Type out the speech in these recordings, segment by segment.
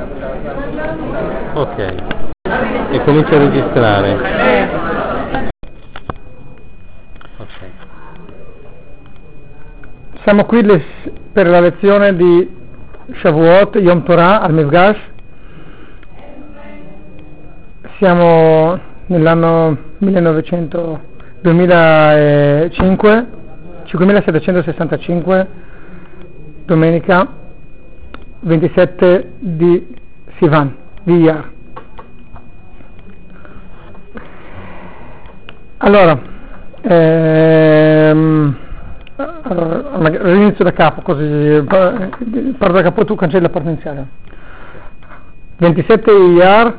Ok, e comincia a registrare. Ok. Siamo qui per la lezione di Shavuot, Yom Torah, al Mifgash. Siamo nell'anno 2005, 5765, domenica 27 di Sivan, di Iyar. Allora, inizio da capo, così parto da capo, tu cancelli la parte iniziale. 27 Iyar,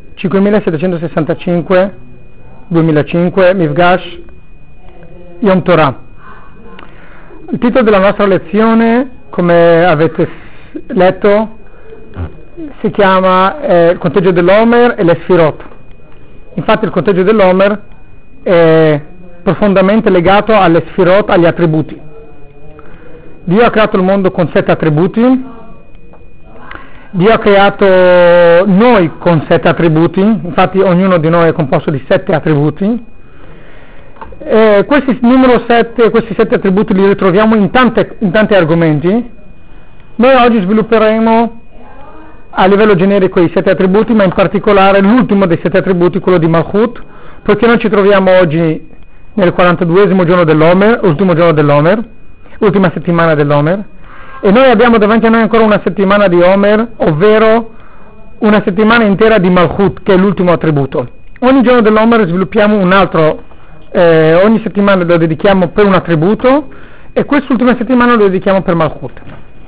5765, 2005, Mifgash, Yom Torah. Il titolo della nostra lezione, come avete letto, si chiama il conteggio dell'Omer e le Sfirot. Infatti il conteggio dell'Omer è profondamente legato alle Sfirot, agli attributi. Dio ha creato il mondo con 7 attributi. Dio ha creato noi con 7 attributi, infatti ognuno di noi è composto di 7 attributi. Questi 7 attributi li ritroviamo in tanti argomenti. Noi oggi svilupperemo a livello generico i 7 attributi, ma in particolare l'ultimo dei 7 attributi, quello di Malchut, perché noi ci troviamo oggi nel 42esimo giorno dell'Omer, ultimo giorno dell'Omer, ultima settimana dell'Omer, e noi abbiamo davanti a noi ancora una settimana di Omer, ovvero una settimana intera di Malchut, che è l'ultimo attributo. Ogni giorno dell'Omer sviluppiamo un altro, ogni settimana lo dedichiamo per un attributo, e quest'ultima settimana lo dedichiamo per Malchut.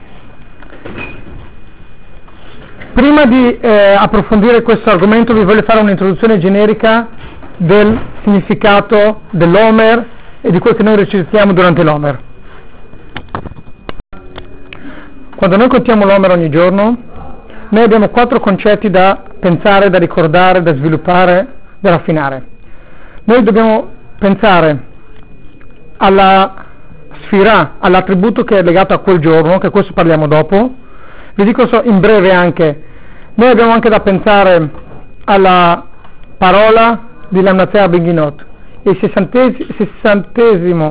Prima di approfondire questo argomento vi voglio fare un'introduzione generica del significato dell'Omer e di quel che noi recitiamo durante l'Omer. Quando noi contiamo l'Omer ogni giorno, noi abbiamo 4 concetti da pensare, da ricordare, da sviluppare, da raffinare. Noi dobbiamo pensare alla sfira, all'attributo che è legato a quel giorno, che questo parliamo dopo. Vi dico in breve anche, noi abbiamo anche da pensare alla parola di Lamnatzea Benginot, il 60esimo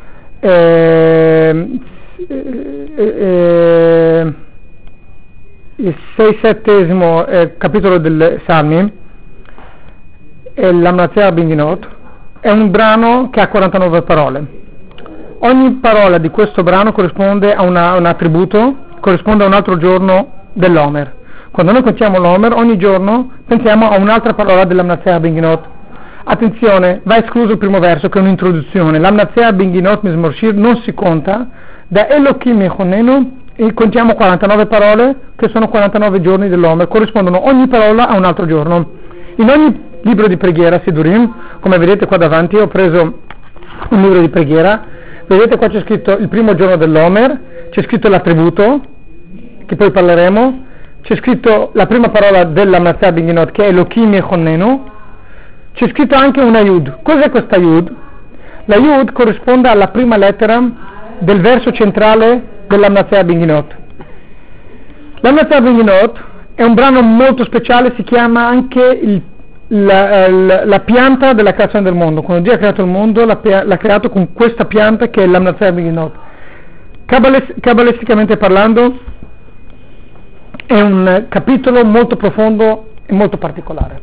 il 6-7esimo capitolo del Salmi, Lamnatzea Benginot, è un brano che ha 49 parole. Ogni parola di questo brano corrisponde a un attributo, corrisponde a un altro giorno dell'Omer. Quando noi contiamo l'Omer, ogni giorno pensiamo a un'altra parola dell'Lamnatzea Benginot. Attenzione, va escluso il primo verso, che è un'introduzione. Lamnatzea Benginot Mizmor Shir non si conta. Da Elohim Yechonenu e contiamo 49 parole, che sono 49 giorni dell'Omer, corrispondono ogni parola a un altro giorno. In ogni libro di preghiera, Sidurim, come vedete qua davanti, ho preso un libro di preghiera, vedete qua c'è scritto il primo giorno dell'Omer, c'è scritto l'attributo, che poi parleremo, c'è scritto la prima parola dell'Lamnatzea Benginot, che è Elohim Yechonenu, c'è scritto anche una Yud. Cos'è questa Yud? La Yud corrisponde alla prima lettera del verso centrale dell'Lamnatzea Benginot. L'Lamnatzea Benginot è un brano molto speciale, si chiama anche la pianta della creazione del mondo. Quando Dio ha creato il mondo l'ha creato con questa pianta che è l'Lamnatzea Benginot. Cabalisticamente parlando è un capitolo molto profondo e molto particolare.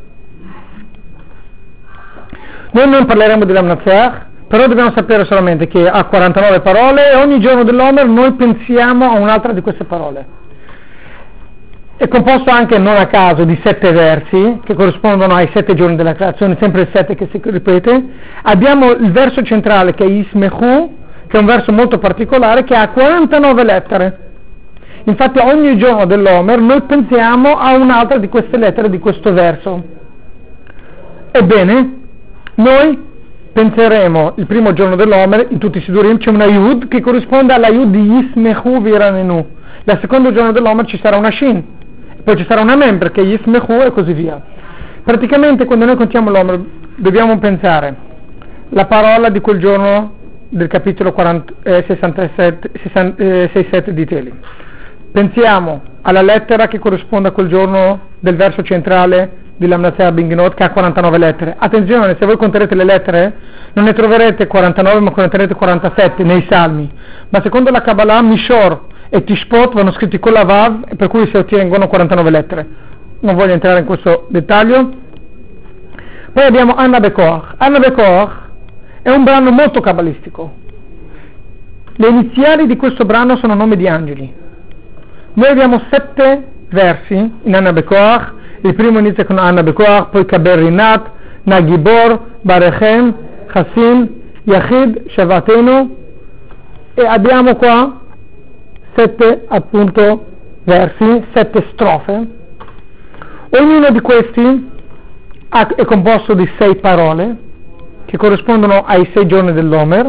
Noi non parleremo di Lamnatzea, però dobbiamo sapere solamente che ha 49 parole e ogni giorno dell'Omer noi pensiamo a un'altra di queste parole. È composto anche, non a caso, di 7 versi che corrispondono ai 7 giorni della creazione, sempre il 7 che si ripete. Abbiamo il verso centrale che è Yismechu, che è un verso molto particolare che ha 49 lettere. Infatti ogni giorno dell'Omer noi pensiamo a un'altra di queste lettere di questo verso. Ebbene, noi penseremo il primo giorno dell'Omer, in tutti i Sidurim c'è una Yud che corrisponde alla Yud di Yismechu Viranenu. Il secondo giorno dell'Omer ci sarà una Shin, poi ci sarà una Mem perché Yismechu e così via. Praticamente quando noi contiamo l'Omer dobbiamo pensare la parola di quel giorno del capitolo 67 di Teli. pensiamo alla lettera che corrisponde a quel giorno del verso centrale di Lamnatzeh Bingenot, che ha 49 lettere. Attenzione, se voi conterete le lettere non ne troverete 49 ma conterete 47 nei salmi, ma secondo la Kabbalah Mishor e Tishpot vanno scritti con la Vav, e per cui si ottengono 49 lettere. Non voglio entrare in questo dettaglio. Poi abbiamo Anna Bekoach. Anna Bekoach è un brano molto cabalistico. Le iniziali di questo brano sono nomi di angeli. Noi abbiamo 7 versi in Anna Bekoach. Il primo inizia con Anna Bekoach, poi Kaber Rinat, Nagibor, Barechem, Chassin, Yachid, Shavatenu, e abbiamo qua 7 appunto versi, 7 strofe. Ognuno di questi è composto di 6 parole che corrispondono ai 6 giorni dell'Omer,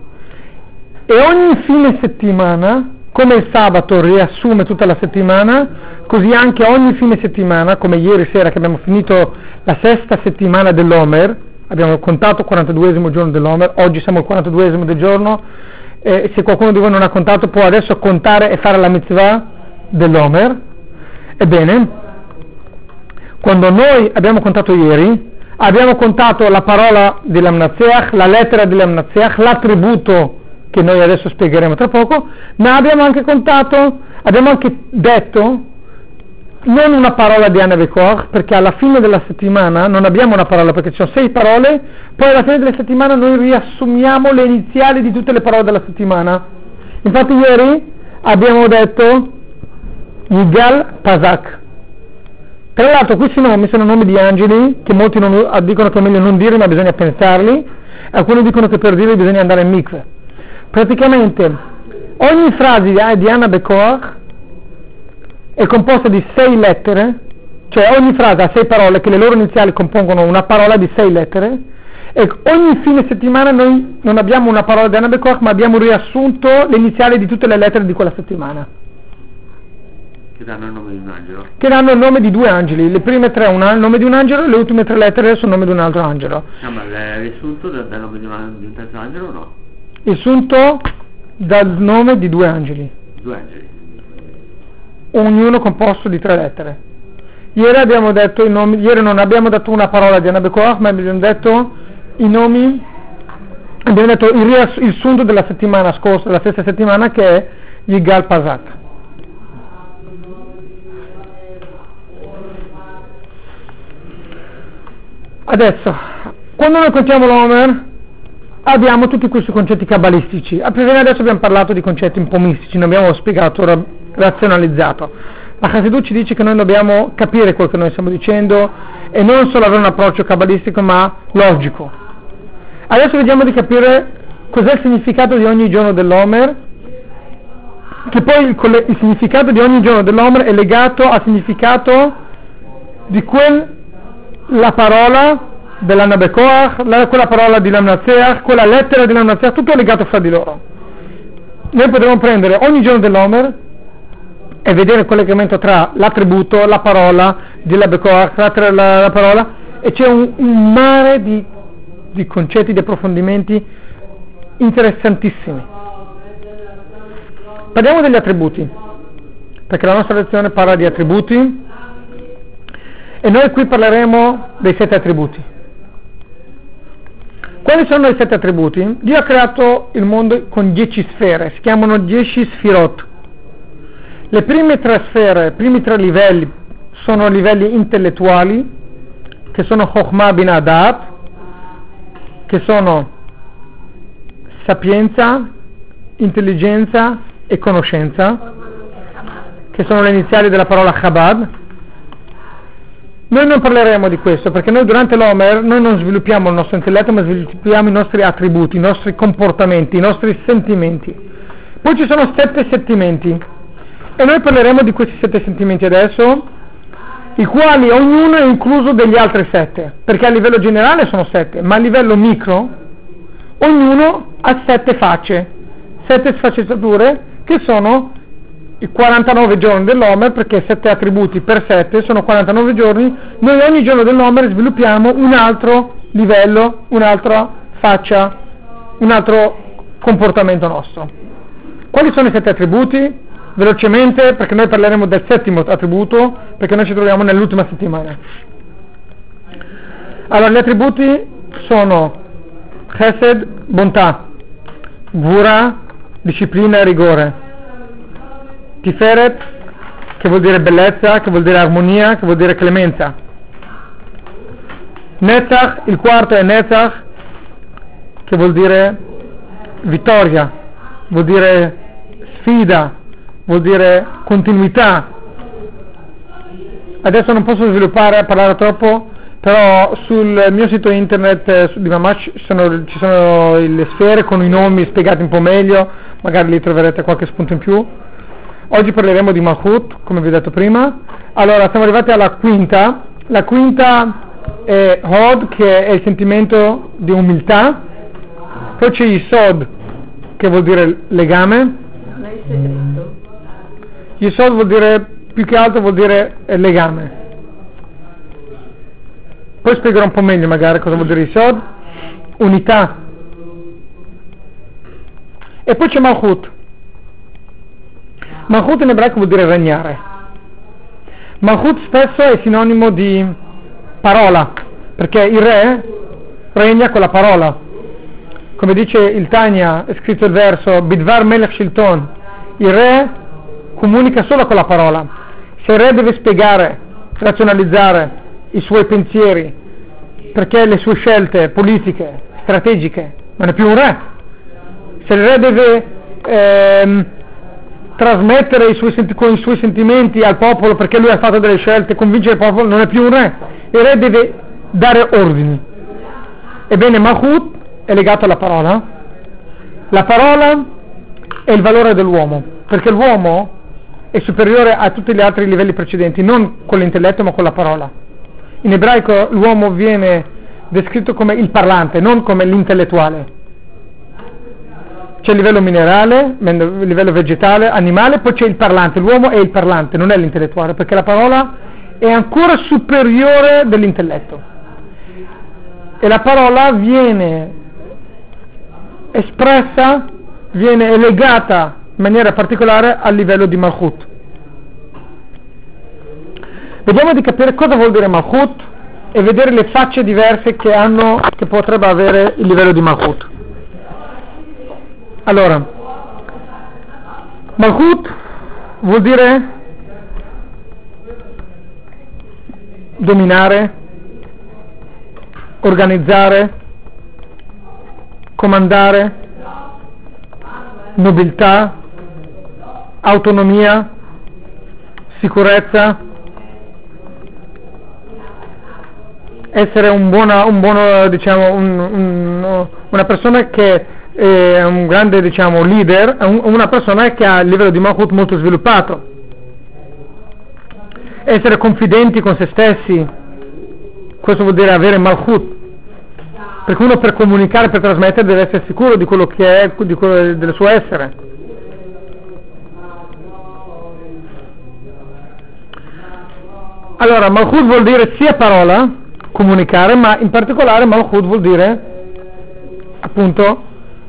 e ogni fine settimana, come il sabato riassume tutta la settimana, così anche ogni fine settimana, come ieri sera che abbiamo finito la 6ª settimana dell'Omer, abbiamo contato il 42esimo giorno dell'Omer, oggi siamo al 42esimo del giorno, se qualcuno di voi non ha contato può adesso contare e fare la mitzvah dell'Omer. Ebbene, quando noi abbiamo contato ieri, abbiamo contato la parola di Lamnatzeach, la lettera di Lamnatzeach, l'attributo che noi adesso spiegheremo tra poco, ma abbiamo anche contato, abbiamo anche detto non una parola di Anna Bekoach, perché alla fine della settimana non abbiamo una parola, perché ci sono 6 parole, poi alla fine della settimana noi riassumiamo le iniziali di tutte le parole della settimana. Infatti ieri abbiamo detto Yigal Pazak. Tra l'altro questi nomi sono nomi di angeli che molti dicono che è meglio non dirli ma bisogna pensarli, e alcuni dicono che per dirli bisogna andare in mikveh. Praticamente ogni frase di Anna Bekoach è composta di 6 lettere, cioè ogni frase ha 6 parole che le loro iniziali compongono una parola di 6 lettere, e ogni fine settimana noi non abbiamo una parola di Anna Bekoach ma abbiamo riassunto le iniziali di tutte le lettere di quella settimana. Che danno il nome di un angelo? Che danno il nome di 2 angeli, le prime 3 il nome di un angelo e le ultime 3 lettere sono il nome di un altro angelo. No, ma è riassunto dal nome di un terzo angelo o no? Il sunto dal nome di 2 angeli. 2 angeli. Ognuno composto di 3 lettere. Ieri abbiamo detto i nomi, ieri non abbiamo detto una parola di Anna Bekoach, ma abbiamo detto i nomi, abbiamo detto il sunto della settimana scorsa, la stessa settimana, che è Yigal Pazak. Adesso, quando noi contiamo l'Omer, abbiamo tutti questi concetti cabalistici. Adesso abbiamo parlato di concetti un po' mistici, non abbiamo spiegato, razionalizzato. La Chassidut ci dice che noi dobbiamo capire quello che noi stiamo dicendo e non solo avere un approccio cabalistico ma logico. Adesso vediamo di capire cos'è il significato di ogni giorno dell'Omer, che poi il significato di ogni giorno dell'Omer è legato al significato di la parola dell'Anna Bekoach, quella parola di Lamnatzeach, quella lettera di Lamnatzeach, tutto è legato fra di loro. Noi potremmo prendere ogni giorno dell'Omer e vedere il collegamento tra l'attributo, la parola di la Bekoach, la parola, e c'è un mare di concetti, di approfondimenti interessantissimi. Parliamo degli attributi, perché la nostra lezione parla di attributi e noi qui parleremo dei 7 attributi. Quali sono i 7 attributi? Dio ha creato il mondo con 10 sfere, si chiamano 10 sfirot. Le prime 3 sfere, i primi 3 livelli sono livelli intellettuali, che sono Chokhmah Binah Da'at, che sono sapienza, intelligenza e conoscenza, che sono le iniziali della parola Chabad. Noi non parleremo di questo perché noi durante l'Omer noi non sviluppiamo il nostro intelletto ma sviluppiamo i nostri attributi, i nostri comportamenti, i nostri sentimenti. Poi ci sono 7 sentimenti e noi parleremo di questi 7 sentimenti adesso, i quali ognuno è incluso degli altri 7, perché a livello generale sono 7, ma a livello micro ognuno ha 7 facce, 7 sfaccettature che sono i 49 giorni dell'Omer, perché 7 attributi per 7 sono 49 giorni. Noi ogni giorno dell'Omer sviluppiamo un altro livello, un'altra faccia, un altro comportamento nostro. Quali sono i 7 attributi? velocemente, perché noi parleremo del settimo attributo, perché noi ci troviamo nell'ultima settimana. Allora, gli attributi sono Chesed, bontà, Gvura, disciplina e rigore, Tiferet, che vuol dire bellezza, che vuol dire armonia, che vuol dire clemenza. Netzach, il quarto è Netzach, che vuol dire vittoria, vuol dire sfida, vuol dire continuità. Adesso non posso parlare troppo, però sul mio sito internet di Mamash ci sono le sfere con i nomi spiegati un po' meglio, magari lì troverete qualche spunto in più. Oggi parleremo di Malchut, come vi ho detto prima. Allora, siamo arrivati alla quinta. La quinta è Hod, che è il sentimento di umiltà. Poi c'è Yisod, che vuol dire legame. Yisod vuol dire, più che altro vuol dire legame. Poi spiegherò un po' meglio magari cosa vuol dire Yisod. Unità. E poi c'è Malchut. Malchut in ebraico vuol dire regnare. Malchut spesso è sinonimo di parola, perché il re regna con la parola. Come dice il Tanya, è scritto il verso Bidvar Melech Shilton, il re comunica solo con la parola. Se il re deve spiegare, razionalizzare i suoi pensieri, perché le sue scelte politiche, strategiche, non è più un re. Se il re deve trasmettere con i suoi sentimenti al popolo, perché lui ha fatto delle scelte, convincere il popolo, non è più un re. Il re deve dare ordini. Ebbene, Malchut è legato alla parola. La parola è il valore dell'uomo, perché l'uomo è superiore a tutti gli altri livelli precedenti, non con l'intelletto ma con la parola. In ebraico l'uomo viene descritto come il parlante, non come l'intellettuale. C'è il livello minerale, il livello vegetale, animale, poi c'è il parlante. L'uomo è il parlante, non è l'intellettuale, perché la parola è ancora superiore dell'intelletto. E la parola viene espressa, viene legata in maniera particolare al livello di Malchut. Vediamo di capire cosa vuol dire Malchut e vedere le facce diverse che potrebbe avere il livello di Malchut. Allora, Malchut vuol dire dominare, organizzare, comandare, nobiltà, autonomia, sicurezza, essere una persona che è un grande leader, una persona che ha il livello di Malchut molto sviluppato, essere confidenti con se stessi, questo vuol dire avere Malchut, perché uno per comunicare, per trasmettere deve essere sicuro di quello che è, del suo essere. Allora, Malchut vuol dire sia parola, comunicare, ma in particolare Malchut vuol dire appunto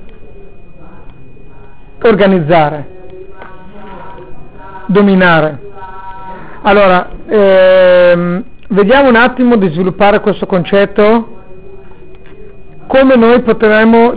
organizzare, dominare. Allora, vediamo un attimo di sviluppare questo concetto, come noi potremmo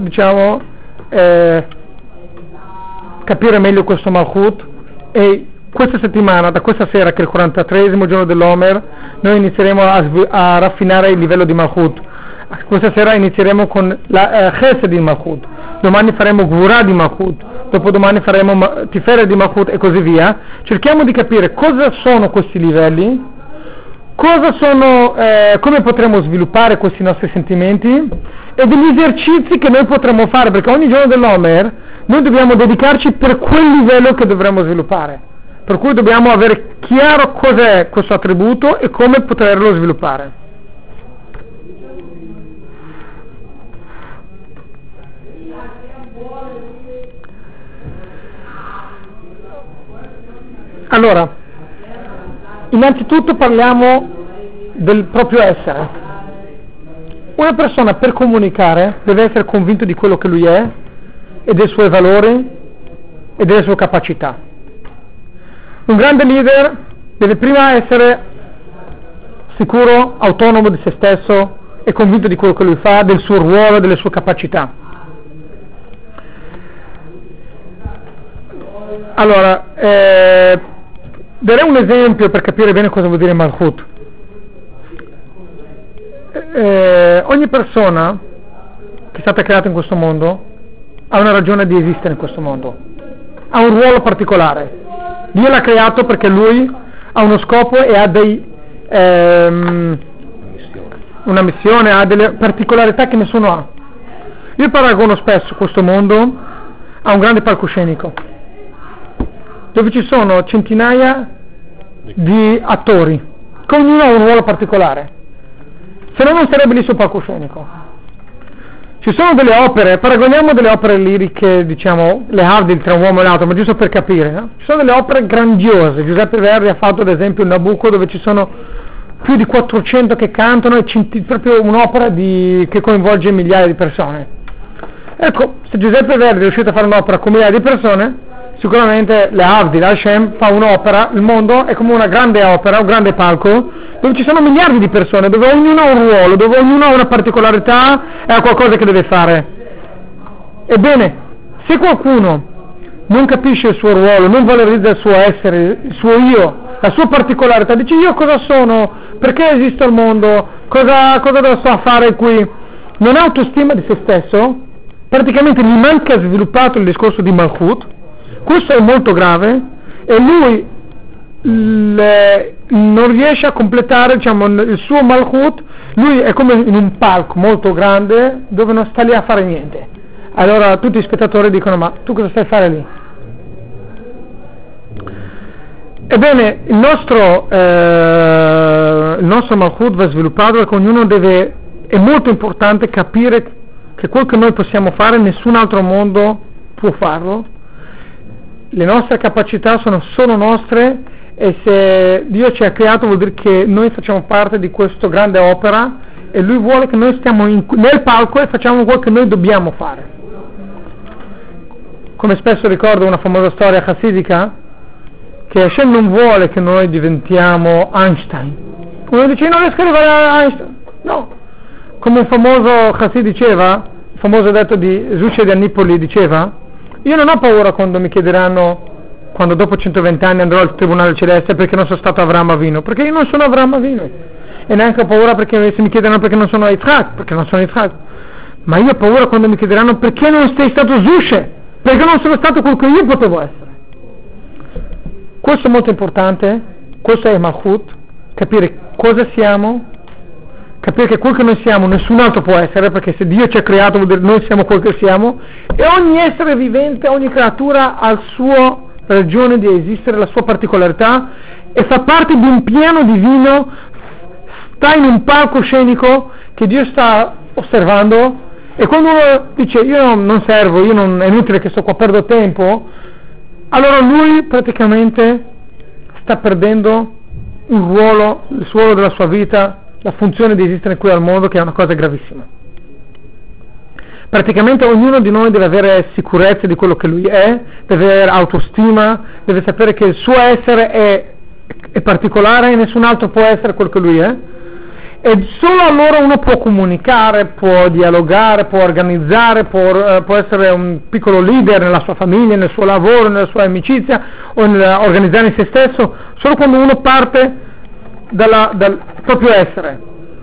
capire meglio questo Malchut. E questa settimana, da questa sera che è il 43esimo giorno dell'Omer, noi inizieremo a raffinare il livello di Malchut. Questa sera inizieremo con la Chesed di Malchut, domani faremo Gvura di Malchut, dopodomani faremo Tiferet di Malchut e così via. Cerchiamo di capire cosa sono questi livelli, come potremo sviluppare questi nostri sentimenti e degli esercizi che noi potremo fare, perché ogni giorno dell'Omer noi dobbiamo dedicarci per quel livello che dovremo sviluppare, per cui dobbiamo avere chiaro cos'è questo attributo e come poterlo sviluppare. Allora, innanzitutto parliamo del proprio essere. Una persona per comunicare deve essere convinto di quello che lui è e dei suoi valori e delle sue capacità. Un grande leader deve prima essere sicuro, autonomo di se stesso e convinto di quello che lui fa, del suo ruolo, delle sue capacità. Allora, darei un esempio per capire bene cosa vuol dire Malchut. Ogni persona che è stata creata in questo mondo ha una ragione di esistere in questo mondo, ha un ruolo particolare. Dio l'ha creato perché lui ha uno scopo e ha una missione, ha delle particolarità che nessuno ha. Io paragono spesso questo mondo a un grande palcoscenico dove ci sono centinaia di attori che ognuno ha un ruolo particolare, se no non sarebbe lì sul palcoscenico. Ci sono delle opere, paragoniamo delle opere liriche, diciamo le Havdil tra un uomo e l'altro, ma giusto per capire, no? Ci sono delle opere grandiose. Giuseppe Verdi ha fatto ad esempio il Nabucco, dove ci sono più di 400 che cantano, e proprio un'opera che coinvolge migliaia di persone. Ecco, se Giuseppe Verdi è riuscito a fare un'opera con migliaia di persone, sicuramente le Havdil, Hashem fa un'opera, il mondo è come una grande opera, un grande palco, dove ci sono miliardi di persone, dove ognuno ha un ruolo, dove ognuno ha una particolarità e ha qualcosa che deve fare. Ebbene, se qualcuno non capisce il suo ruolo, non valorizza il suo essere, il suo io, la sua particolarità, dice io cosa sono, perché esiste il mondo, cosa devo fare qui, non ha autostima di se stesso, praticamente gli manca sviluppato il discorso di Malchut. Questo è molto grave e lui non riesce a completare, diciamo, il suo Malchut. Lui è come in un palco molto grande dove non sta lì a fare niente. Allora tutti gli spettatori dicono: ma tu cosa stai a fare lì? Ebbene, il nostro Malchut va sviluppato perché ognuno è molto importante capire che quel che noi possiamo fare nessun altro mondo può farlo. Le nostre capacità sono solo nostre, e se Dio ci ha creato vuol dire che noi facciamo parte di questa grande opera e Lui vuole che noi stiamo nel palco e facciamo quello che noi dobbiamo fare. Come spesso ricordo una famosa storia chassidica, che Hashem non vuole che noi diventiamo Einstein. Uno dice: non riesco a arrivare a Einstein. No, come un famoso chassid diceva, il famoso detto di Zucce di Annipoli diceva: io non ho paura quando mi chiederanno, quando dopo 120 anni andrò al tribunale celeste, perché non sono stato Avraham Avinu, perché io non sono Avraham Avinu, e neanche ho paura perché se mi chiederanno perché non sono Yitzhak, perché non sono Yitzhak, ma io ho paura quando mi chiederanno perché non sei stato Zucce, perché non sono stato quel che io potevo essere. Questo è molto importante, questo è Malchut, capire cosa siamo, capire che quel che noi siamo nessun altro può essere, perché se Dio ci ha creato vuol dire noi siamo quel che siamo, e ogni essere vivente, ogni creatura ha il suo ragione di esistere, la sua particolarità, e fa parte di un piano divino, sta in un palcoscenico che Dio sta osservando, e quando uno dice io non servo, è inutile che sto qua, perdo tempo, allora lui praticamente sta perdendo il ruolo della sua vita, la funzione di esistere qui al mondo, che è una cosa gravissima. Praticamente ognuno di noi deve avere sicurezza di quello che lui è, deve avere autostima, deve sapere che il suo essere è particolare e nessun altro può essere quello che lui è, e solo allora uno può comunicare, può dialogare, può organizzare, può essere un piccolo leader nella sua famiglia, nel suo lavoro, nella sua amicizia, o organizzare se stesso, solo quando uno parte dal proprio essere.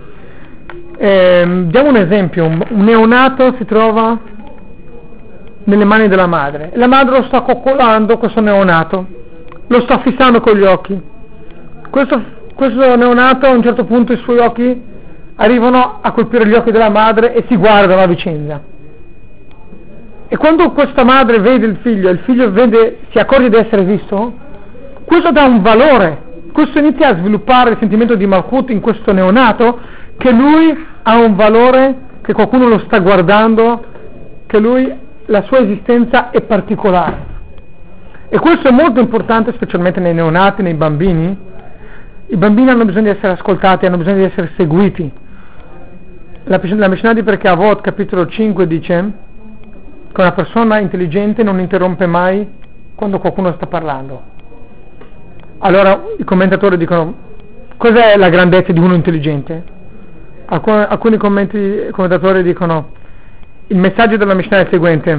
Diamo un esempio: un neonato si trova nelle mani della madre, e la madre lo sta coccolando, questo neonato, lo sta fissando con gli occhi. Questo neonato, a un certo punto i suoi occhi arrivano a colpire gli occhi della madre e si guardano a vicenda, e quando questa madre vede il figlio si accorge di essere visto, questo dà un valore, questo inizia a sviluppare il sentimento di Malchut in questo neonato, che lui ha un valore, che qualcuno lo sta guardando, che la sua esistenza è particolare. E questo è molto importante, specialmente nei neonati, nei bambini. I bambini hanno bisogno di essere ascoltati, hanno bisogno di essere seguiti. La Mishnah di Perché Avot, capitolo 5, dice che una persona intelligente non interrompe mai quando qualcuno sta parlando. Allora i commentatori dicono: cos'è la grandezza di uno intelligente? Alcuni commentatori dicono: il messaggio della Mishnah è il seguente: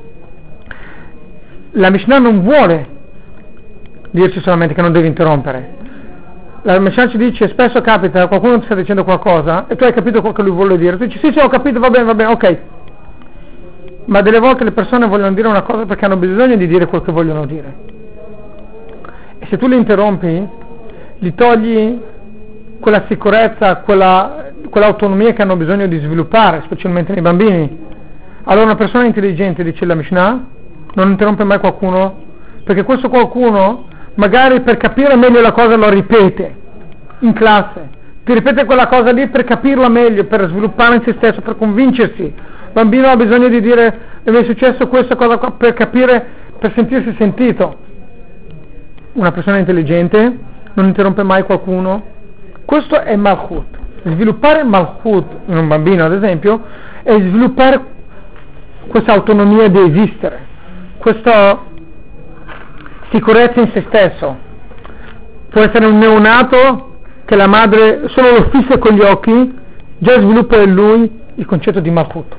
la Mishnah non vuole dirci solamente che non devi interrompere. La Mishnah ci dice, spesso capita, qualcuno ti sta dicendo qualcosa e tu hai capito quello che lui vuole dire, tu dici sì ho capito, va bene, ok, ma delle volte le persone vogliono dire una cosa perché hanno bisogno di dire quel che vogliono dire, e se tu li interrompi gli togli quella sicurezza, quell'autonomia che hanno bisogno di sviluppare, specialmente nei bambini. Allora una persona intelligente, dice la Mishnah, non interrompe mai qualcuno, perché questo qualcuno magari per capire meglio la cosa lo ripete in classe, ti ripete quella cosa lì per capirla meglio, per sviluppare in se stesso, per convincersi. Il bambino ha bisogno di dire: mi è successo questa cosa qua, per capire, per sentirsi sentito. Una persona intelligente non interrompe mai qualcuno. Questo è Malchut. Sviluppare Malchut in un bambino, ad esempio, è sviluppare questa autonomia di esistere, questa sicurezza in se stesso. Può essere un neonato che la madre solo lo fissa con gli occhi, già sviluppa in lui il concetto di Malchut.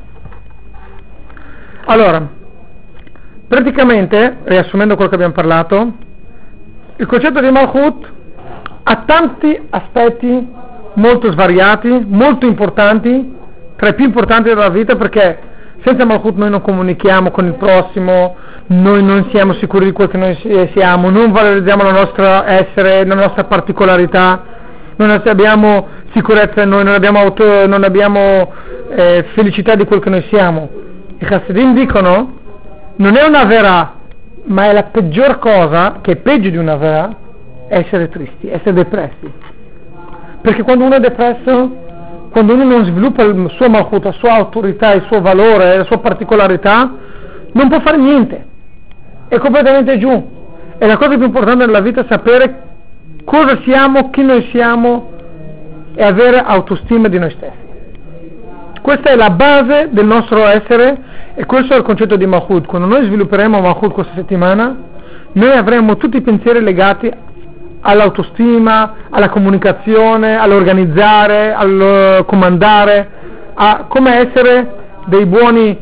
Allora, praticamente, riassumendo quello che abbiamo parlato, il concetto di Malchut ha tanti aspetti molto svariati, molto importanti, tra i più importanti della vita, perché senza Malchut noi non comunichiamo con il prossimo, noi non siamo sicuri di quel che noi siamo, non valorizziamo la nostra essere, la nostra particolarità, non abbiamo sicurezza in noi, non abbiamo felicità di quel che noi siamo. I Chassidim dicono: non è una vera, ma è la peggior cosa, che è peggio di una vera, essere tristi, essere depressi. Perché quando uno è depresso, quando uno non sviluppa il suo Malchut, la sua autorità, il suo valore, la sua particolarità, non può fare niente, è completamente giù. E la cosa più importante nella vita è sapere cosa siamo, chi noi siamo, e avere autostima di noi stessi. Questa è la base del nostro essere, e questo è il concetto di Malchut. Quando noi svilupperemo Malchut questa settimana, noi avremo tutti i pensieri legati all'autostima, alla comunicazione, all'organizzare, al comandare, a come essere dei buoni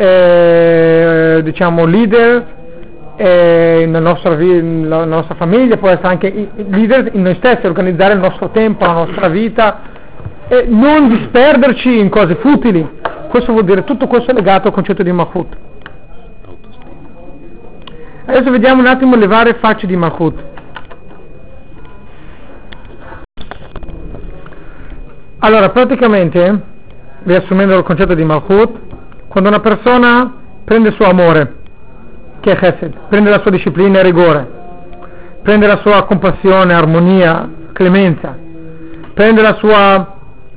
leader nella nostra famiglia, può essere anche leader in noi stessi, organizzare il nostro tempo, la nostra vita, e non disperderci in cose futili. Questo vuol dire, tutto questo è legato al concetto di Malchut. Adesso vediamo un attimo le varie facce di Malchut. Allora, praticamente, riassumendo il concetto di Malchut, quando una persona prende il suo amore, che è Chesed, prende la sua disciplina e rigore, prende la sua compassione, armonia, clemenza, prende la sua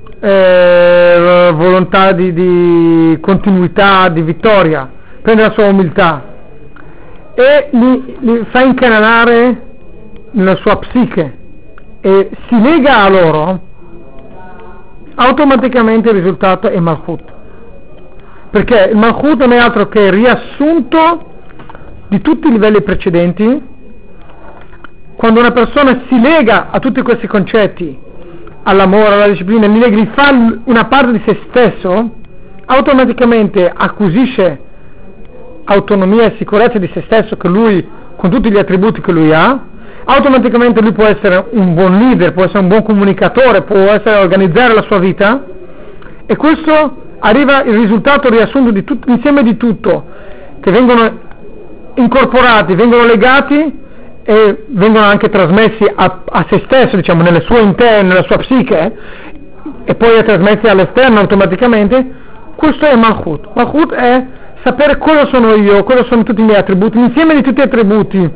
volontà di continuità, di vittoria, prende la sua umiltà e li fa incanalare nella sua psiche e si lega a loro, automaticamente il risultato è Malchut, perché il Malchut non è altro che il riassunto di tutti i livelli precedenti. Quando una persona si lega a tutti questi concetti, all'amore, alla disciplina, li fa una parte di se stesso, automaticamente acquisisce autonomia e sicurezza di se stesso, che lui, con tutti gli attributi che lui ha, automaticamente lui può essere un buon leader, può essere un buon comunicatore, può essere organizzare la sua vita, e questo arriva il risultato riassunto di tutto, insieme di tutto, che vengono incorporati, vengono legati e vengono anche trasmessi a se stesso, diciamo, nelle sue interne, nella sua psiche, e poi è trasmessi all'esterno automaticamente. Questo è Malchut. Malchut è sapere cosa sono io, cosa sono tutti i miei attributi, l'insieme di tutti gli attributi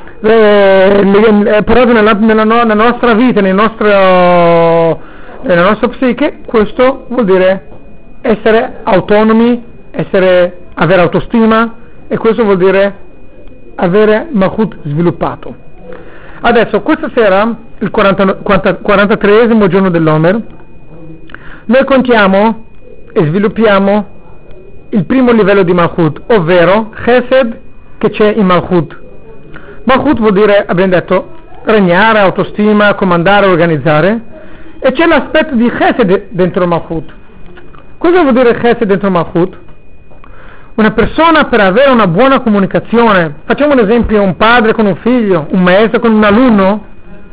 però nella nostra vita, nella nostra psiche. Questo vuol dire essere autonomi, avere autostima, e questo vuol dire avere Malchut sviluppato. Adesso, questa sera, il 43esimo giorno dell'Omer, noi contiamo e sviluppiamo il primo livello di Malchut, ovvero Chesed che c'è in Malchut. Malchut vuol dire, abbiamo detto, regnare, autostima, comandare, organizzare, e c'è l'aspetto di Chesed dentro Malchut. Cosa vuol dire Chesed dentro Malchut? Una persona, per avere una buona comunicazione, facciamo un esempio, un padre con un figlio, un maestro con un alunno,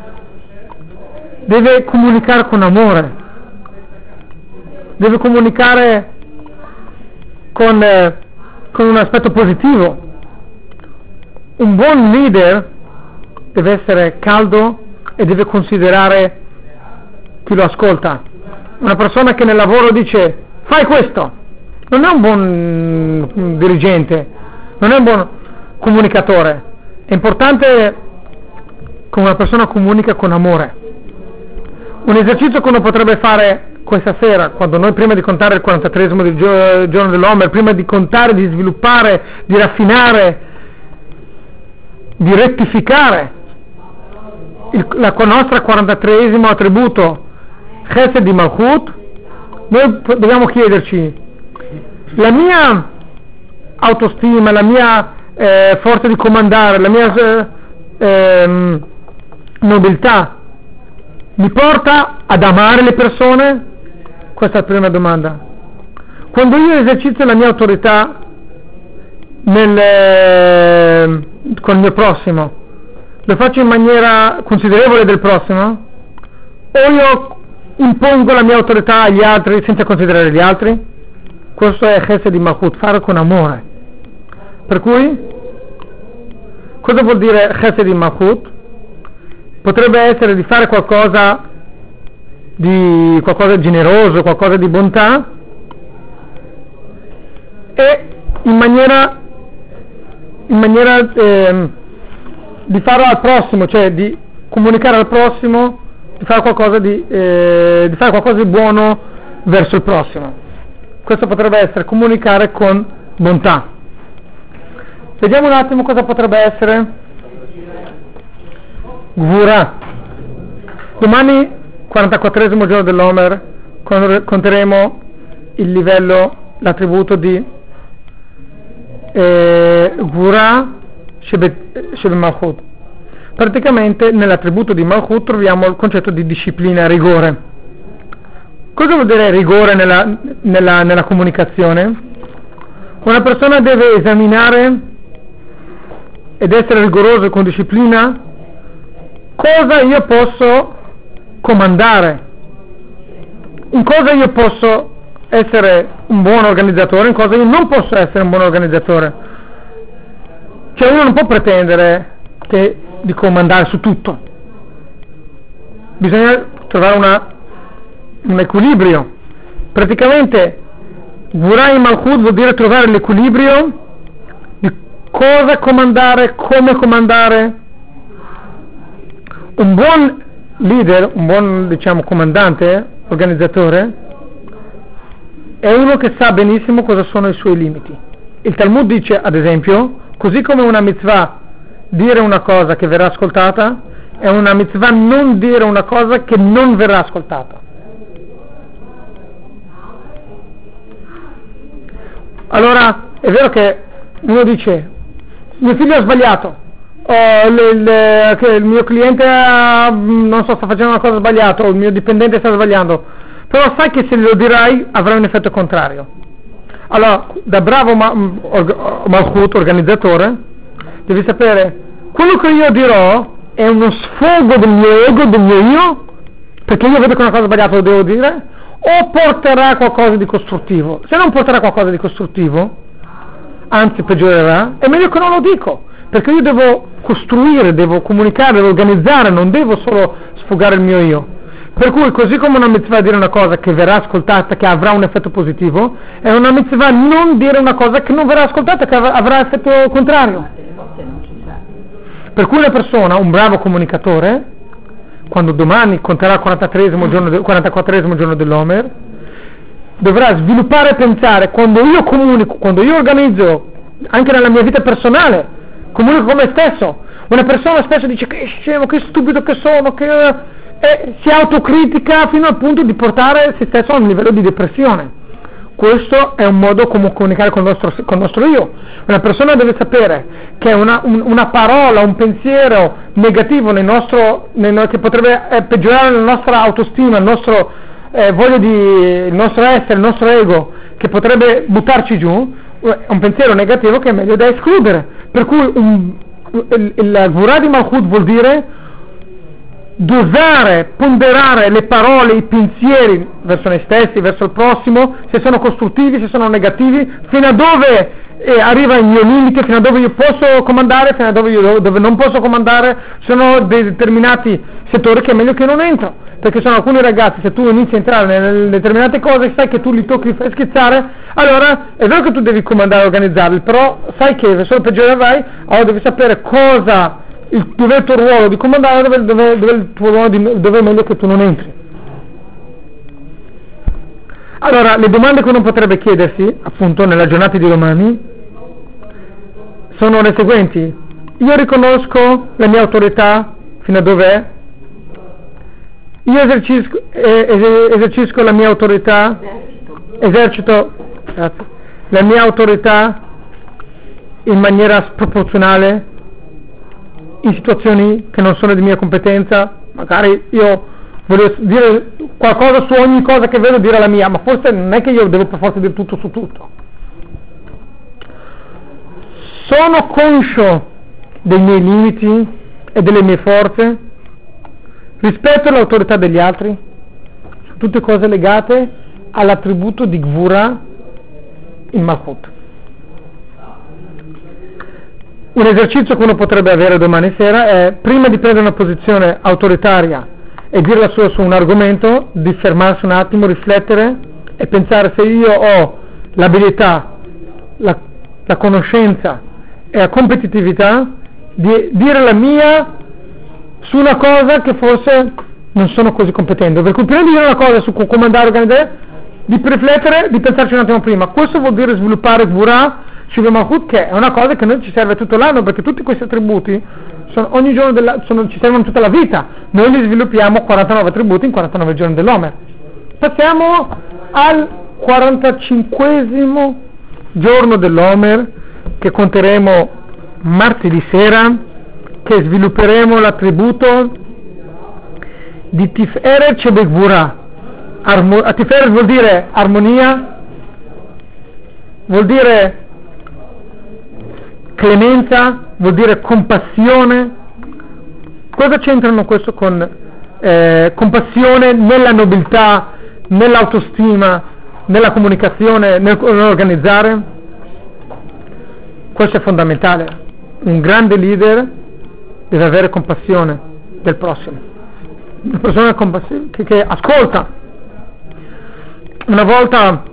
deve comunicare con amore, deve comunicare con un aspetto positivo. Un buon leader deve essere caldo e deve considerare chi lo ascolta. Una persona che nel lavoro dice fai questo non è un buon dirigente, non è un buon comunicatore. È importante che una persona comunica con amore. Un esercizio che uno potrebbe fare questa sera, quando noi prima di contare il 43esimo giorno dell'Omer, prima di contare, di sviluppare, di raffinare, di rettificare la nostra 43esimo attributo Chesed di Malchut, noi dobbiamo chiederci: la mia autostima, la mia forza di comandare, la mia nobiltà mi porta ad amare le persone? Questa è la prima domanda. Quando io esercito la mia autorità con il mio prossimo, lo faccio in maniera considerevole del prossimo, o io impongo la mia autorità agli altri senza considerare gli altri? Questo è Chesed di Malchut, fare con amore. Per cui, cosa vuol dire Chesed di Malchut? Potrebbe essere di fare qualcosa di generoso, qualcosa di bontà, e in maniera di farlo al prossimo, cioè di comunicare al prossimo, di fare qualcosa di buono verso il prossimo. Questo potrebbe essere comunicare con bontà. Vediamo un attimo cosa potrebbe essere Gvura. Domani, 44esimo giorno dell'Omer, conteremo il livello, l'attributo di Gvura Shebe Malchut. Praticamente nell'attributo di Malchut troviamo il concetto di disciplina, rigore. Cosa vuol dire rigore nella comunicazione? Una persona deve esaminare ed essere rigoroso con disciplina cosa io posso comandare, in cosa io posso essere un buon organizzatore, in cosa io non posso essere un buon organizzatore. Cioè uno non può pretendere di comandare su tutto, bisogna trovare un equilibrio. Praticamente Gvura in Malchut vuol dire trovare l'equilibrio di cosa comandare, come comandare. Un buon leader, un buon comandante, organizzatore, è uno che sa benissimo cosa sono i suoi limiti. Il Talmud dice, ad esempio, così come una mitzvah dire una cosa che verrà ascoltata, è una mitzvah non dire una cosa che non verrà ascoltata. Allora è vero che uno dice mio figlio ha sbagliato, il mio cliente non so, sta facendo una cosa sbagliata, o il mio dipendente sta sbagliando, però sai che se lo dirai avrà un effetto contrario. Allora, da bravo Malchut, organizzatore, devi sapere, quello che io dirò è uno sfogo del mio ego, del mio io, perché io vedo che una cosa sbagliata lo devo dire, o porterà qualcosa di costruttivo. Se non porterà qualcosa di costruttivo, anzi peggiorerà, è meglio che non lo dico, perché io devo costruire, devo comunicare, devo organizzare, non devo solo sfogare il mio io. Per cui, così come una mitzvah dire una cosa che verrà ascoltata, che avrà un effetto positivo, è una mitzvah non dire una cosa che non verrà ascoltata, che avrà effetto contrario. Per cui una persona, un bravo comunicatore, quando domani conterà il 44esimo giorno dell'Omer, dovrà sviluppare e pensare, quando io comunico, quando io organizzo, anche nella mia vita personale, comunico con me stesso. Una persona spesso dice che scemo, che stupido che sono, si autocritica fino al punto di portare se stesso a un livello di depressione. Questo è un modo come comunicare con il nostro io. Una persona deve sapere che una parola, un pensiero negativo che potrebbe peggiorare la nostra autostima, il nostro il nostro essere, il nostro ego, che potrebbe buttarci giù, è un pensiero negativo che è meglio da escludere. Per cui il Gvurah di Malchut vuol dire dosare, ponderare le parole, i pensieri verso noi stessi, verso il prossimo, se sono costruttivi, se sono negativi, fino a dove arriva il mio limite, fino a dove io posso comandare, fino a dove non posso comandare. Sono determinati settori che è meglio che non entro, perché sono alcuni ragazzi, se tu inizi a entrare nelle determinate cose, sai che tu li tocchi, li fai schizzare, allora è vero che tu devi comandare e organizzarli, però sai che verso il peggiore vai, allora devi sapere dove è il tuo ruolo di comandare, dove è il tuo ruolo dove è meglio che tu non entri. Allora, le domande che uno potrebbe chiedersi, appunto, nella giornata di domani, sono le seguenti. Io riconosco la mia autorità fino a dove è? Io esercisco la mia autorità, esercito la mia autorità in maniera sproporzionale, in situazioni che non sono di mia competenza. Magari io voglio dire qualcosa su ogni cosa che vedo, dire la mia, ma forse non è che io devo per forza dire tutto su tutto. Sono conscio dei miei limiti e delle mie forze, rispetto l'autorità degli altri, sono tutte cose legate all'attributo di Gvura in Malchut. Un esercizio che uno potrebbe avere domani sera è, prima di prendere una posizione autoritaria e dire la sua su un argomento, di fermarsi un attimo, riflettere e pensare se io ho l'abilità, la conoscenza e la competitività di dire la mia su una cosa che forse non sono così competente. Per cui prima di dire una cosa su comandare, organizzare, di riflettere, di pensarci un attimo prima. Questo vuol dire sviluppare Gvura Shiva Malchut, che è una cosa che noi ci serve tutto l'anno, perché tutti questi attributi ogni giorno ci servono tutta la vita. Noi li sviluppiamo 49 attributi in 49 giorni dell'Omer. Passiamo al 45esimo giorno dell'Omer, che conteremo martedì sera, che svilupperemo l'attributo di Tiferet Shebegvura. Tiferet vuol dire armonia, vuol dire clemenza, vuol dire compassione. Cosa c'entrano questo con compassione nella nobiltà, nell'autostima, nella comunicazione, nell'organizzare? Questo è fondamentale. Un grande leader deve avere compassione del prossimo, una persona che ascolta. Una volta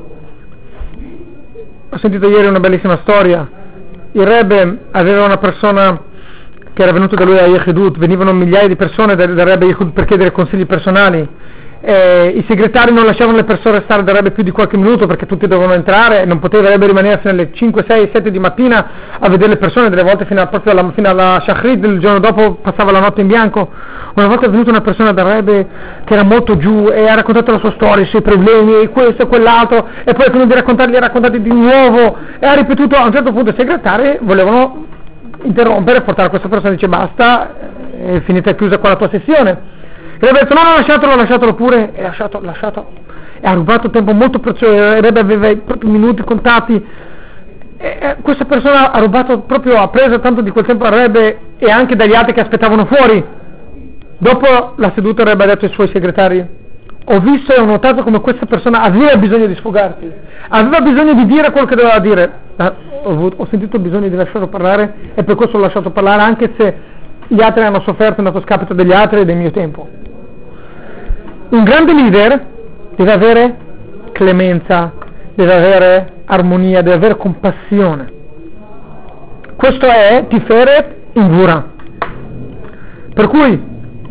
ho sentito ieri una bellissima storia. Il Rebbe aveva una persona che era venuta da lui a Yechidut, venivano migliaia di persone dal Rebbe Yechidut per chiedere consigli personali. I segretari non lasciavano le persone stare da Rebbe più di qualche minuto, perché tutti dovevano entrare, non poteva Rebbe rimanere fino alle 5, 6, 7 di mattina a vedere le persone, delle volte fino alla Shachrit del giorno dopo passava la notte in bianco. Una volta è venuta una persona da Rebbe che era molto giù e ha raccontato la sua storia, i suoi problemi, e questo e quell'altro, e poi finito di raccontarli, ha raccontati di nuovo e ha ripetuto. A un certo punto i segretari volevano interrompere, portare questa persona, dice basta, è finita, è chiusa qua la tua sessione. E Rebbe ha detto no, lasciatelo pure, e lasciato, e ha rubato tempo molto prezioso. Rebbe aveva i propri minuti contati, e questa persona ha rubato proprio, ha preso tanto di quel tempo a Rebbe e anche dagli altri che aspettavano fuori. Dopo la seduta Rebbe ha detto ai suoi segretari: ho visto e ho notato come questa persona aveva bisogno di sfogarsi, aveva bisogno di dire quello che doveva dire. Ho sentito bisogno di lasciarlo parlare e per questo l'ho lasciato parlare, anche se gli altri hanno sofferto, è andato a scapito degli altri e del mio tempo. Un grande leader deve avere clemenza, deve avere armonia, deve avere compassione. Questo è Tiferet in Gvura. Per cui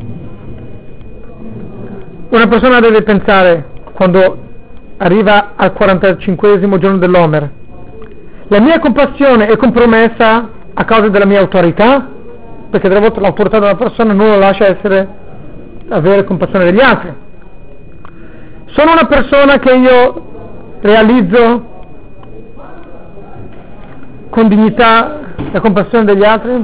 una persona deve pensare, quando arriva al 45esimo giorno dell'Omer, la mia compassione è compromessa a causa della mia autorità, perché delle volte l'autorità della persona non lo lascia avere compassione degli altri. Sono una persona che io realizzo con dignità la compassione degli altri?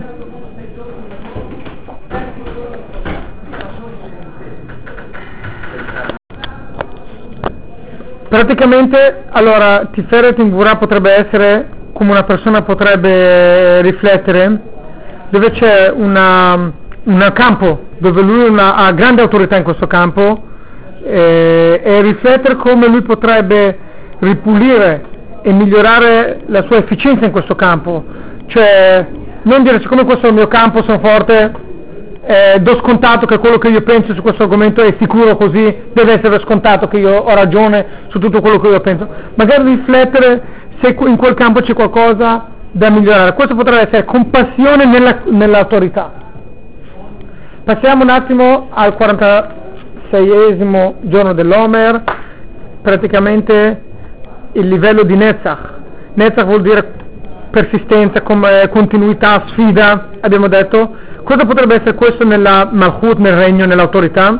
Praticamente, allora, Tiferet in Gvura potrebbe essere come una persona potrebbe riflettere, dove c'è un campo, dove lui ha grande autorità in questo campo, e riflettere come lui potrebbe ripulire e migliorare la sua efficienza in questo campo. Cioè, non dire siccome questo è il mio campo, sono forte, do scontato che quello che io penso su questo argomento è sicuro, così deve essere scontato che io ho ragione su tutto quello che io penso. Magari riflettere se in quel campo c'è qualcosa da migliorare. Questo potrebbe essere compassione nell'autorità. Passiamo un attimo al 46esimo giorno dell'Omer, praticamente il livello di Netzach. Netzach vuol dire persistenza, continuità, sfida, abbiamo detto. Cosa potrebbe essere questo nella Malchut, nel regno, nell'autorità?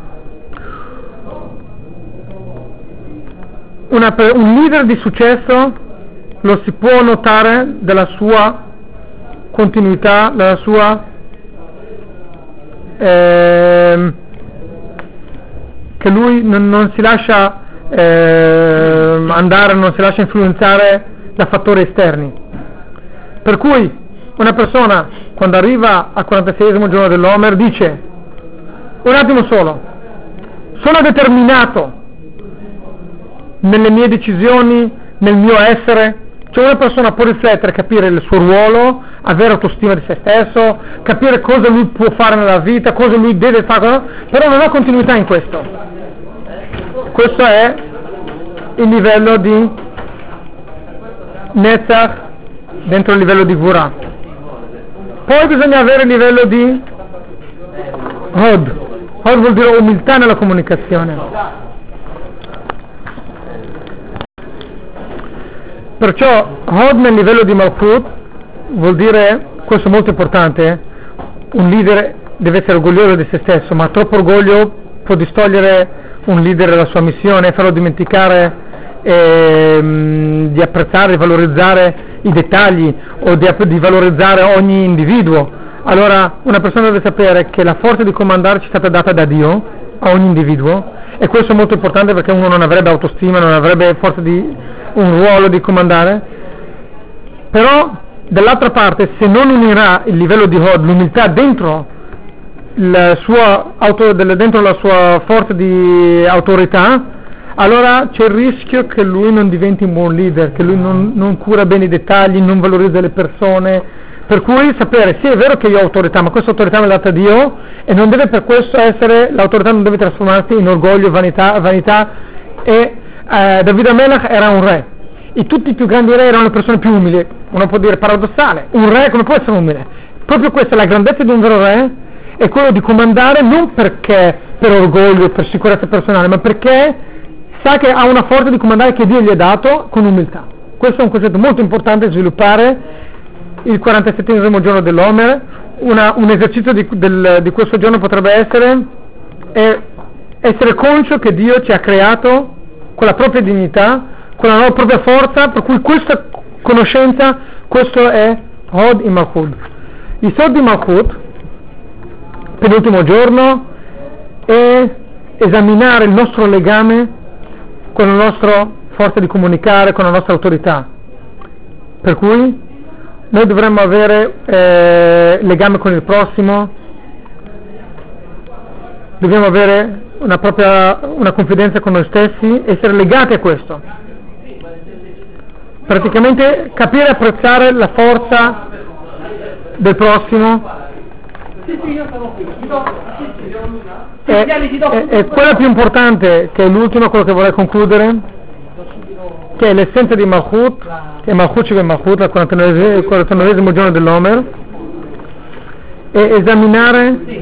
Un leader di successo lo si può notare dalla sua continuità, dalla sua che lui non si lascia andare, non si lascia influenzare da fattori esterni. Per cui una persona quando arriva al 46esimo giorno dell'Omer dice: un attimo solo, sono determinato nelle mie decisioni, nel mio essere. Cioè una persona può riflettere, capire il suo ruolo, avere autostima di se stesso, capire cosa lui può fare nella vita, cosa lui deve fare, però non ha continuità in questo. Questo è il livello di Netzach dentro il livello di Gvura. Poi bisogna avere il livello di Hod. Hod vuol dire umiltà nella comunicazione. Perciò Hod nel livello di Malchut vuol dire, questo è molto importante, un leader deve essere orgoglioso di se stesso, ma troppo orgoglio può distogliere un leader dalla sua missione e farlo dimenticare di apprezzare, di valorizzare i dettagli o di valorizzare ogni individuo. Allora una persona deve sapere che la forza di comandare ci è stata data da Dio a ogni individuo, e questo è molto importante perché uno non avrebbe autostima, non avrebbe forza di un ruolo di comandare. Però dall'altra parte, se non unirà il livello di Hod, l'umiltà dentro dentro la sua forza di autorità, allora c'è il rischio che lui non diventi un buon leader, che lui non cura bene i dettagli, non valorizza le persone. Per cui sapere, sì è vero che io ho autorità, ma questa autorità me l'ha data Dio, e non deve per questo essere, l'autorità non deve trasformarsi in orgoglio, vanità. E Davide Amelach era un re, e tutti i più grandi re erano le persone più umili. Uno può dire paradossale, un re come può essere umile? Proprio questa è la grandezza di un vero re, è quello di comandare non perché per orgoglio, per sicurezza personale, ma perché sa che ha una forza di comandare che Dio gli ha dato con umiltà. Questo è un concetto molto importante da sviluppare il 47esimo giorno dell'Omer. Un esercizio di questo giorno potrebbe essere conscio che Dio ci ha creato con la propria dignità, con la propria forza, per cui questa conoscenza, questo è Hod in Malchut. Il Sod di Malchut, penultimo giorno, è esaminare il nostro legame con la nostra forza di comunicare, con la nostra autorità. Per cui noi dovremmo avere legame con il prossimo, dobbiamo avere una confidenza con noi stessi, essere legati a questo. Praticamente capire e apprezzare la forza del prossimo e quella più importante, che è l'ultima, quello che vorrei concludere, che è l'essenza di Malchut, che è Malchut Shel Malchut, il 49esimo giorno dell'Omer, e esaminare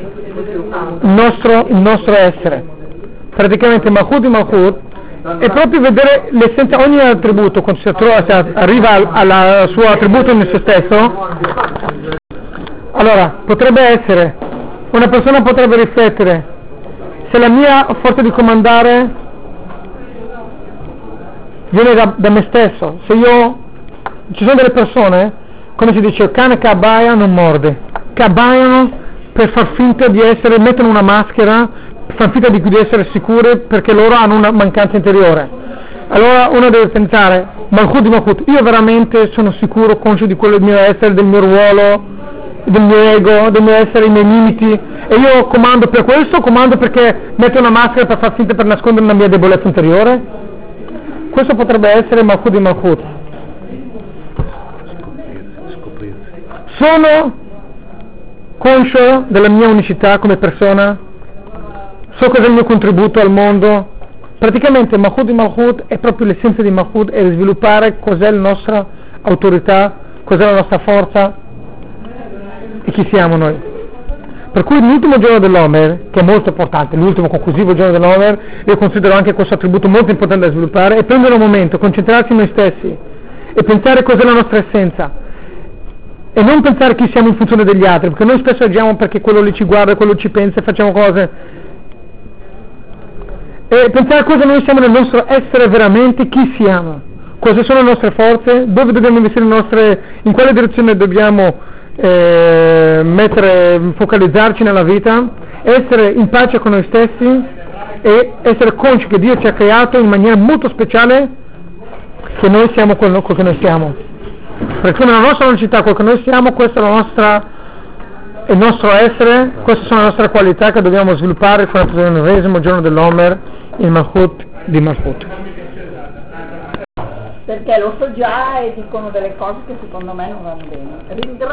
il nostro essere. Praticamente Malchut di Malchut è proprio vedere l'essenza, ogni attributo, quando si arriva al suo attributo in se stesso. Allora, potrebbe essere, una persona potrebbe riflettere, se la mia forza di comandare viene da me stesso. Se io, ci sono delle persone, come si dice, il cane che abbaia non morde, che abbaiano per far finta di essere, mettono una maschera, far finta di essere sicure perché loro hanno una mancanza interiore. Allora uno deve pensare, Malchut di Malchut, io veramente sono sicuro, conscio di quello del mio essere, del mio ruolo, del mio ego, del mio essere, i miei limiti, e io comando per questo, comando perché metto una maschera per far finta, per nascondere una mia debolezza interiore. Questo potrebbe essere Malchut di Malchut. Sono conscio della mia unicità come persona, so cos'è il mio contributo al mondo. Praticamente Malchut di Malchut è proprio l'essenza di Malchut, è sviluppare cos'è la nostra autorità, cos'è la nostra forza e chi siamo noi. Per cui l'ultimo giorno dell'Omer, che è molto importante, l'ultimo conclusivo giorno dell'Omer, io considero anche questo attributo molto importante da sviluppare, è prendere un momento, concentrarsi in noi stessi e pensare cos'è la nostra essenza e non pensare chi siamo in funzione degli altri, perché noi spesso agiamo perché quello lì ci guarda, quello ci pensa e facciamo cose. E pensare cosa noi siamo nel nostro essere veramente, chi siamo, cosa sono le nostre forze, dove dobbiamo investire le nostre, in quale direzione dobbiamo focalizzarci nella vita, essere in pace con noi stessi e essere consci che Dio ci ha creato in maniera molto speciale, che noi siamo quello che noi siamo, perché nella nostra unicità, quello che noi siamo, questa è la nostra, il nostro essere, queste sono le nostre qualità che dobbiamo sviluppare il 49esimo giorno dell'Omer, il Malchut di Malchut. Perché lo so già e dicono delle cose che secondo me non vanno bene.